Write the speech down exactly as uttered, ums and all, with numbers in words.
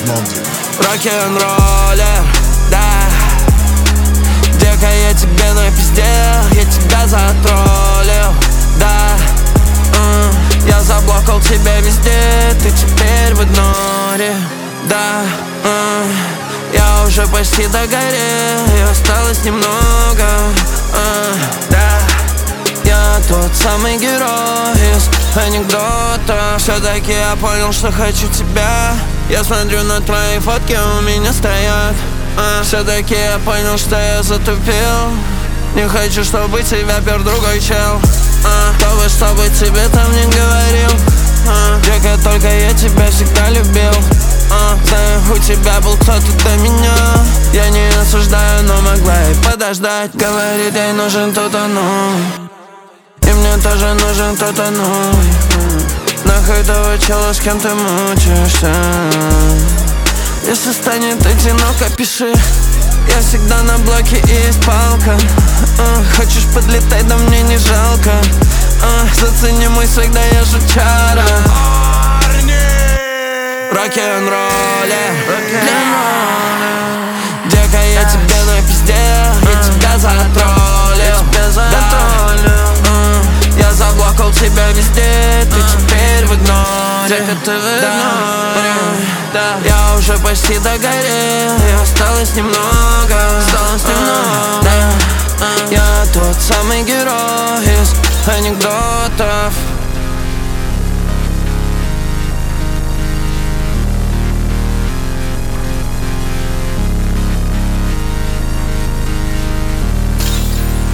Monty. Рок-н-роллер, да. Дека, я тебе напиздел, я тебя затроллил, да. mm. Я заблокал тебя везде, ты теперь в игноре, да. mm. Я уже почти догорел, и осталось немного, uh, да. Я тот самый герой из анекдота. Все-таки я понял, что хочу тебя. Я смотрю на твои фотки, у меня стоят. uh, Все-таки я понял, что я затупил. Не хочу, чтобы тебя пер другой чел. uh, Кто бы, чтобы тебе там не говорил. uh, Дека, только я тебя всегда любил. uh, Знаю, у тебя был кто-то до меня. Я не осуждаю, но могла и подождать. Говорит, ей нужен кто-то новый, и мне тоже нужен кто-то новый. Нахуй того чела, с кем ты мучаешься. Если станет одиноко, пиши. Я всегда на блоке и есть палка. uh, Хочешь подлетать, да мне не жалко. uh, Зацени мой свек, да я жучара. Рок-н-роллер, дека, я тебе напиздел, я тебя затроллил, я заблокал тебя везде, ты теперь в игноре. Дека, ты в игноре. Я уже почти догорел, и осталось немного. Осталось немного. Я тот самый герой из анекдота.